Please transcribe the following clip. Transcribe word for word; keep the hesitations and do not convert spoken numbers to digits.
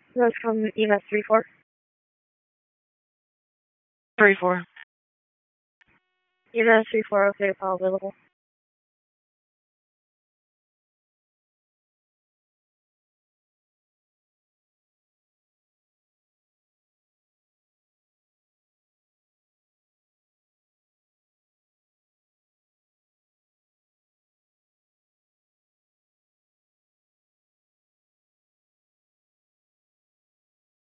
That's from E M S three four. three four. E M S three four, okay, call available.